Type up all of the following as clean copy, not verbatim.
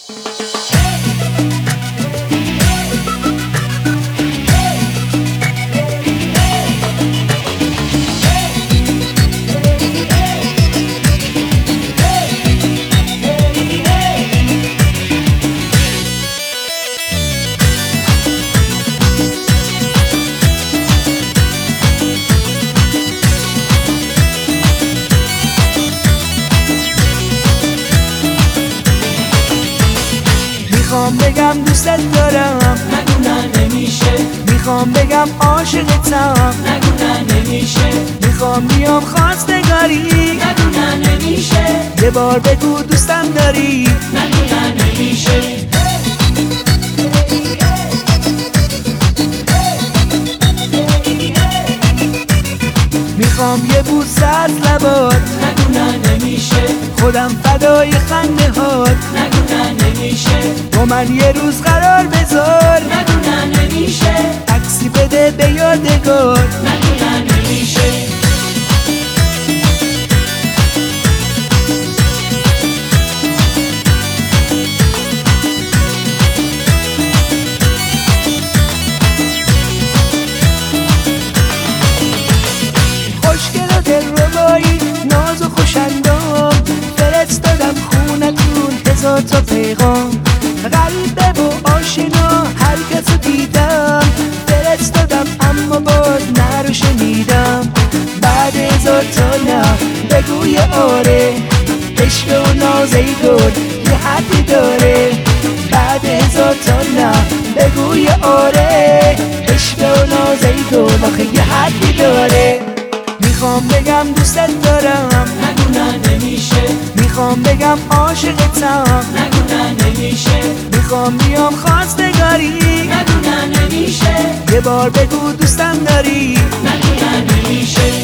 میخوام بگم دوستت دارم، نگو نه نمیشه. میخوام بگم عاشقتم، نگو نه نمیشه. میخوام بیام خواستگاری، نگو نه نمیشه. یه بار بگو دوستم داری. نگو نه نمیشه. میخوام یه بوسه از لبات، نگو نه نمیشه. خودم فدای خنده هات. نگو نه نمیشه. با من یه روز قرار بذار، نگو نه نمیشه. عکسی بده به یادگار. نگو نه نمیشه. خوشگل و دلربایی، ناز و خوشندام، فرستادم خونتون هزار تا پیغام. غریبه و آشنا هر کسو دیدم، فرستادم اما باز نه رو شنیدم. بعد هزار تا نه بگو یه آره، عشق و ناز ای گل یه حدی داره. بعد هزار تا نه بگو یه آره، عشق و ناز ای گل آخه یه حدی داره. میخوام بگم دوستت دارم، نگو نه نمیشه. میخوام بگم عاشقتم، نگو نه نمیشه. میخوام بیام خواستگاری، نگو نه نمیشه. یه بار بگو دوستم داری. نگو نه نمیشه.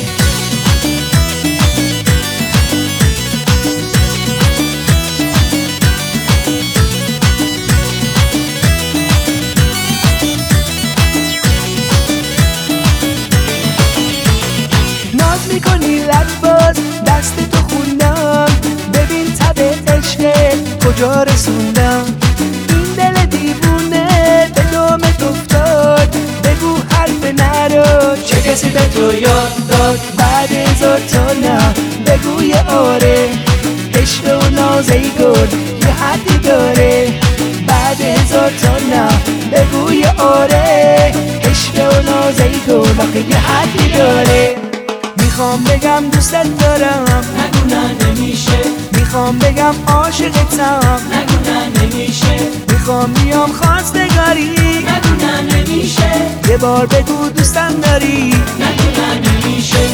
ناز میکنی لباز دست تو خوندم، ببین تب عشقت کجا رسوندم. این دل دیوونه به دامت افتاد، بگو حرف نرو چه کسی به تو یاد داد. بعد هزار تا نه بگو یه آره، عشق و ناز ای گل یه حدی داره. بعد هزار تا نه بگو یه آره، عشق و ناز ای گل آخه یه حدی داره. میخوام بگم دوستت دارم، نگو نه نمیشه. میخوام بگم عاشقتم، نگو نه نمیشه. میخوام بیام خواستگاری، نگو نه نمیشه. یه بار بگو دوستم داری. نگو نه نمیشه.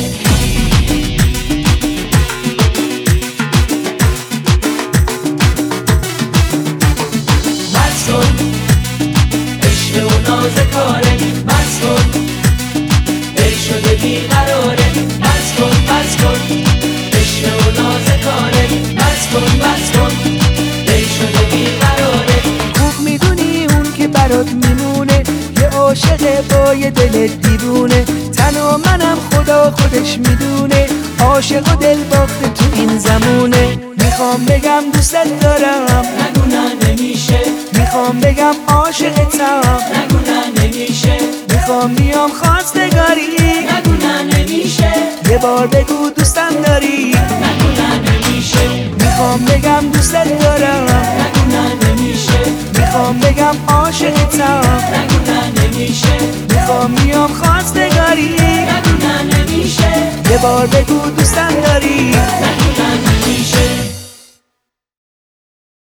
بس کن عشق و ناز کاره، بس کن دل شده بیقراره. بس کن بس کن عشق و ناز کاره، بس کن بس کن دل شده بیقراره. خوب میدونی اون که برات میمونه یه عاشق با یه دل دیوونه. تن و منم خدا خودش میدونه، عاشق و دل باخته تو این زمونه. میخوام بگم دوستت دارم، نگو نه نمیشه. میخوام بگم عاشقتم، نگو نه نمیشه. میخوام بیام خواستگاری، نگو نه نمیشه. یه بار بگو دوستم داری. نگو نه نمیشه. میخوام بگم دوستت دارم، نگو نه نمیشه. میخوام بگم عاشقتم، نگو نه نمیشه. میخوام بیام خواستگاری، نگو نه نمیشه. یه بار بگو دوستم داری.